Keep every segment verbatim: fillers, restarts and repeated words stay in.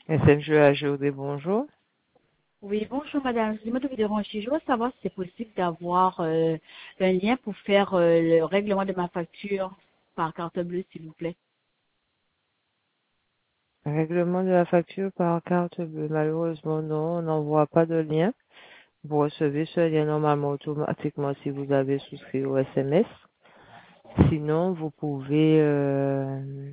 S N G A G O D, bonjour. Oui, bonjour madame. Excusez-moi de vous déranger. Je veux savoir si c'est possible d'avoir euh, un lien pour faire euh, le règlement de ma facture par carte bleue, s'il vous plaît. Règlement de la facture par carte bleue. Malheureusement, non, on n'envoie pas de lien. Vous recevez ce lien normalement automatiquement si vous avez souscrit au S M S. Sinon, vous pouvez, euh,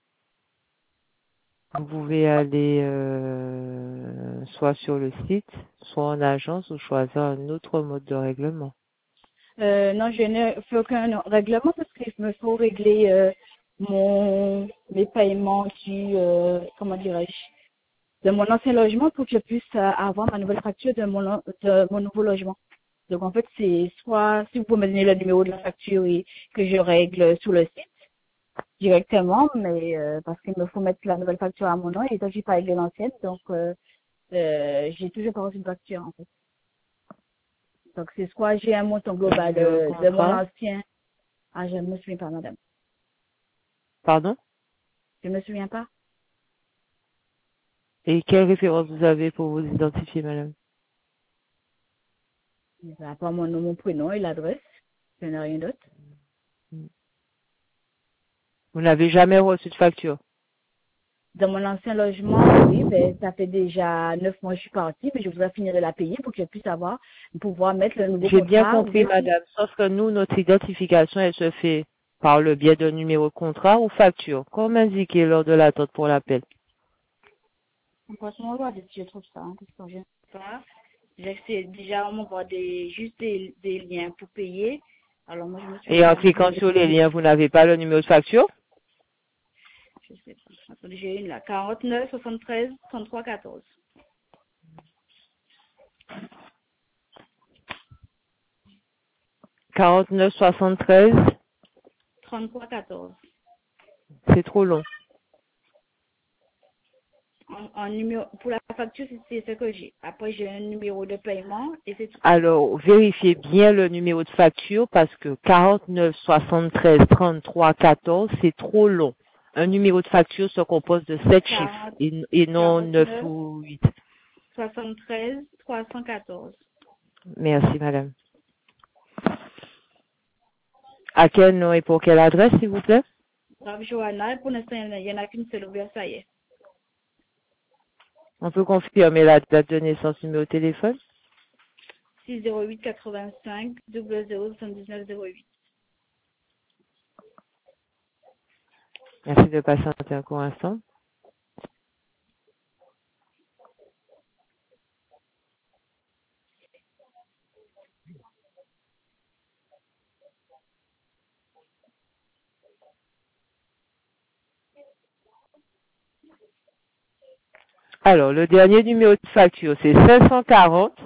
vous pouvez aller euh, soit sur le site, soit en agence ou choisir un autre mode de règlement. Euh, non, je ne fais aucun règlement parce qu'il me faut régler euh, mon mes paiements du euh, comment dirais-je de mon ancien logement pour que je puisse euh, avoir ma nouvelle facture de mon lo- de mon nouveau logement. Donc en fait, c'est soit si vous pouvez me donner le numéro de la facture et que je règle sur le site directement, mais euh, parce qu'il me faut mettre la nouvelle facture à mon nom et donc j'ai pas réglé l'ancienne, donc euh, euh, j'ai toujours pas reçu de facture en fait. Donc c'est soit j'ai un montant Un global numéro de de, de mon contrat. ancien, ah je ne me souviens pas madame, Pardon? je me souviens pas, Et quelle référence vous avez pour vous identifier, madame? à part mon nom, mon prénom et l'adresse, je n'ai rien d'autre. Vous n'avez jamais reçu de facture? Dans mon ancien logement, oui, ben, ça fait déjà neuf mois que je suis partie, mais je voudrais finir de la payer pour que je puisse avoir, pouvoir mettre le nouveau J'ai bien contrat compris, dessus. madame. Sauf que nous, notre identification, elle se fait par le biais d'un numéro de contrat ou facture, comme indiqué lors de l'attente pour l'appel. Franchement, on va voir si je trouve ça, hein, parce que je ne sais pas. J'essaie déjà, on m'envoie des, juste des, des liens pour payer. Alors moi, je me suis Et en dit, cliquant sur les liens, vous n'avez pas le numéro de facture? je sais pas. Attendez, j'ai une là. quarante-neuf, soixante-treize, trente-trois, quatorze. quarante-neuf soixante-treize, trente-trois, quatorze. c'est trop long. En, en numéro, pour la facture, c'est c'est ce que j'ai. Après, j'ai un numéro de paiement et c'est tout. Alors, vérifiez bien le numéro de facture parce que quarante-neuf soixante-treize trente-trois quatorze, c'est trop long. Un numéro de facture se compose de sept chiffres quarante, et, et non neuf quarante-neuf, ou huit. soixante-treize, trois cent quatorze. Merci, madame. À quel nom et pour quelle adresse, s'il vous plaît? Bravo, Johanna. Et pour l'instant, il n'y en a qu'une seule ouverte, ça y est. On peut confirmer la date de naissance, numéro de téléphone. six zéro huit quatre-vingt-cinq zéro zéro soixante-dix-neuf zéro huit. Merci de patienter un court instant. Alors, le dernier numéro de facture, c'est cinq cent quarante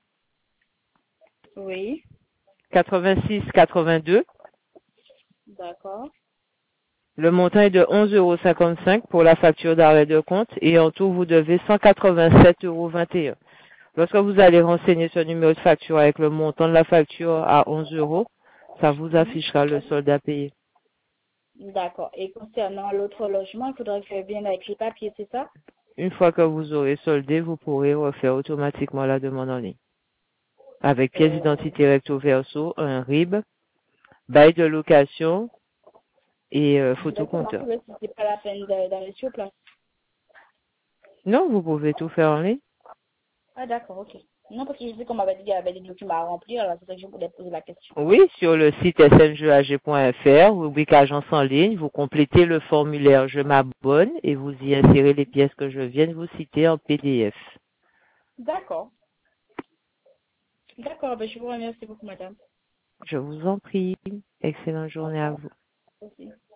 Oui, quatre-vingt-six quatre-vingt-deux. d'accord. Le montant est de onze euros cinquante-cinq pour la facture d'arrêt de compte et en tout, vous devez cent quatre-vingt-sept euros vingt et un. Lorsque vous allez renseigner ce numéro de facture avec le montant de la facture à onze euros, ça vous Mhm. affichera le solde à payer. D'accord. Et concernant l'autre logement, il faudrait que je vienne avec les papiers, c'est ça? Une fois que vous aurez soldé, vous pourrez refaire automatiquement la demande en ligne. Avec pièce Euh, d'identité recto verso, un R I B, bail de location et euh, Exactement, photocompteur. pour le c'est pas la peine de- d'aller sur place. Non, vous pouvez tout faire en ligne. Ah, d'accord, ok. Non, parce que je sais qu'on m'avait dit qu'il y avait des documents à remplir, alors c'est ça que je voulais poser la question. Oui, sur le site s n g a g point f r, rubrique agence en ligne, vous complétez le formulaire Je m'abonne et vous y insérez les pièces que je viens de vous citer en P D F. D'accord. D'accord, ben, je vous remercie beaucoup, madame. Je vous en prie. Excellente Au journée à revoir. vous. Merci.